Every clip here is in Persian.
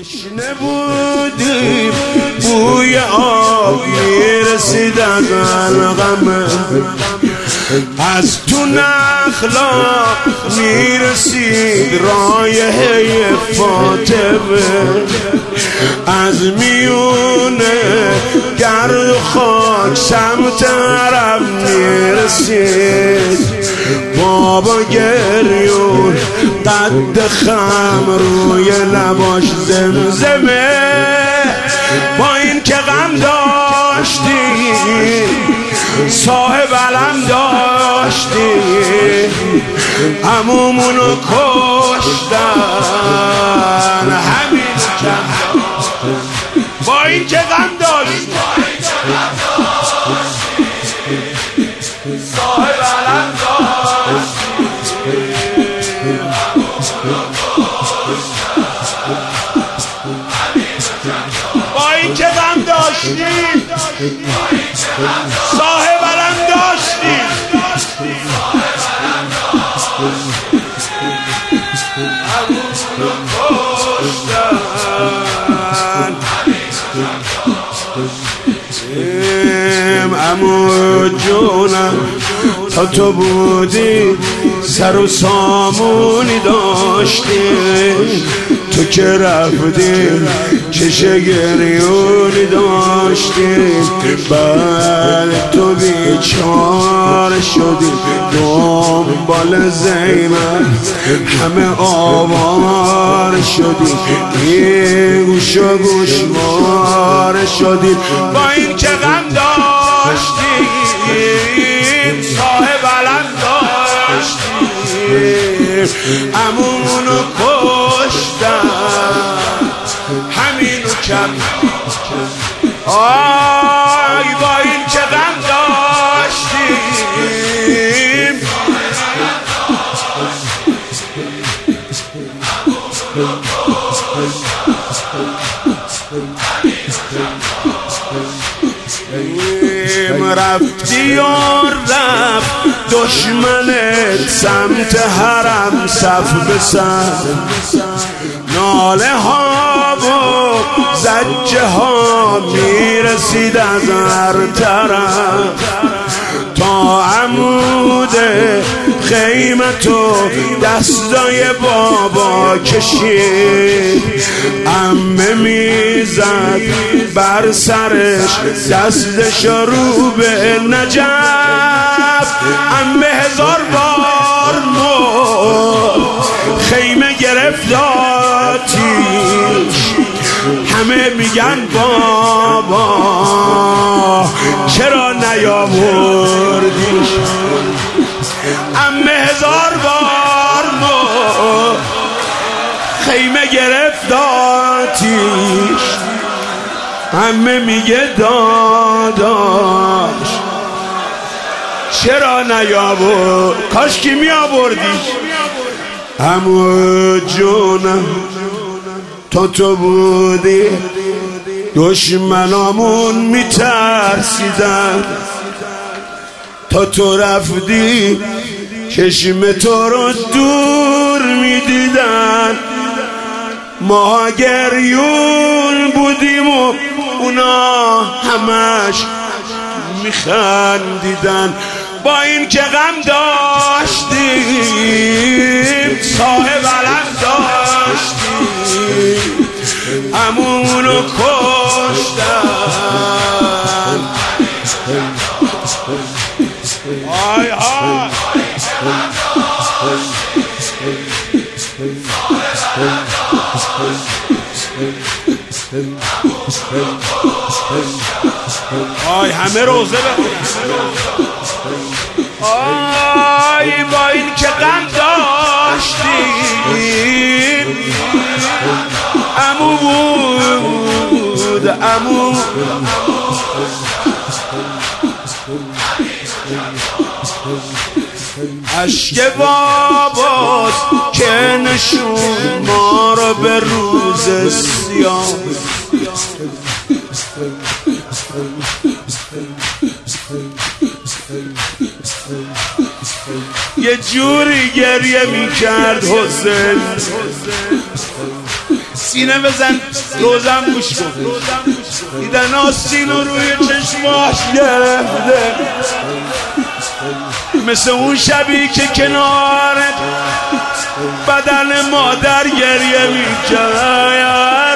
تشنه بودیم بوی آب میرسید از قلقم، از تو نخلا میرسید رایحه فاطمه، از میونه گرد و خاک سمت عرب میرسید. بابا گریون قد خم روی لباش زمزمه، با این که غم داشتی صاحب علم داشتی، عمومونو کشتن همین کم، با این که غم داشتی صاحب علم داشتی، با این که غم داشتی صاحب علم داشتی. عمو جونم تا تو بودی سر و سامونی داشتی، تو که رفتی چشه گریونی داشتی. بله تو بیچاره شدی دنبال زینب، همه آوار شدی، این گوش و گوشوار شدی. با این که غم داشتی صاحب علم داشتی، عمومونو کشتن همینو کم. آی با این که غم داشتیم رفتی و رفت دشمنت سمت حرم صف به صف، ناله ها و زجه ها میرسید از هر طرف، تا عمود خیمتو دستای بابا کشید. عمه میزد بر سرش دستش رو به نجف، عمه هزار بار خیمه گرفت آتیش، همه میگن بابا چرا نیاوردیش. عمه هزار بار خیمه گرفت آتیش، عمه میگه داداش چرا نیاورد، کاش که میآوردیش. عمو جونم تا تو بودی دشمنامون میترسیدن، تا تو رفتی چشم تو رو دور میدیدن. ما گریون بودیم و اونا همش میخندیدن. با این که غم داشتیم صاحب علم داشتیم، عمومونو کشتن. آی آی آی همه روزه بخونن. آی با این که غم داشتیم عمو بود عمو، اشک باباست که نشون ما رو به روز سیاه. یه جوری گریه میکرد حسین سینه بزن روزم گوش کن. دیدن آستین رو روی چشماش گرفته، مثل اون شبی که کنار بدن مادر گریه میکرد.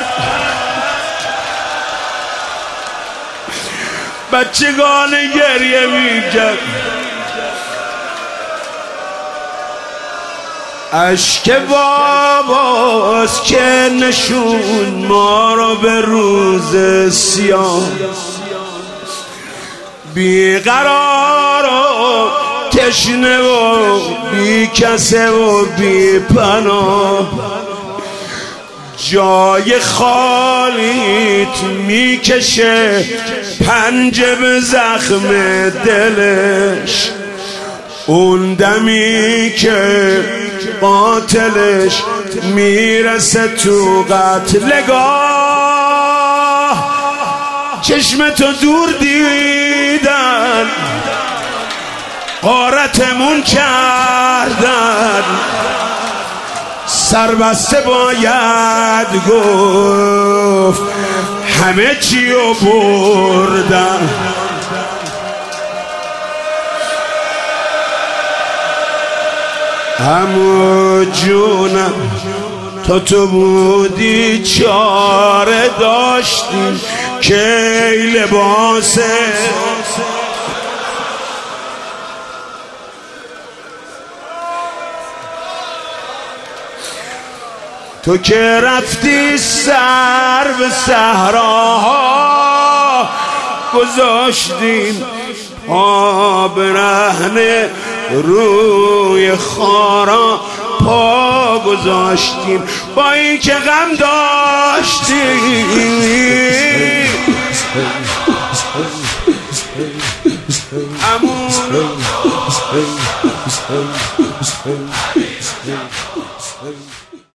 بچگان گریه میکرد، اشک باباست که نشون ما رو به روز سیاه. بیقرار و تشنه و بی کسه و بی پناه، جای خالیت میکشه پنجه به زخم دلش. اون دمی که قاتلش میرسه تو قتلگاه، چشمتو دور دیدن غارتمون کردن، سربسته باید گفت همه چیو بردن. همو جونم تو بودی چاره داشتی که لباسه، تو که رفتی سر به صحراها، گذاشتیم آب رهنه روی خارا پا گذاشتیم، با این که غم داشتیم.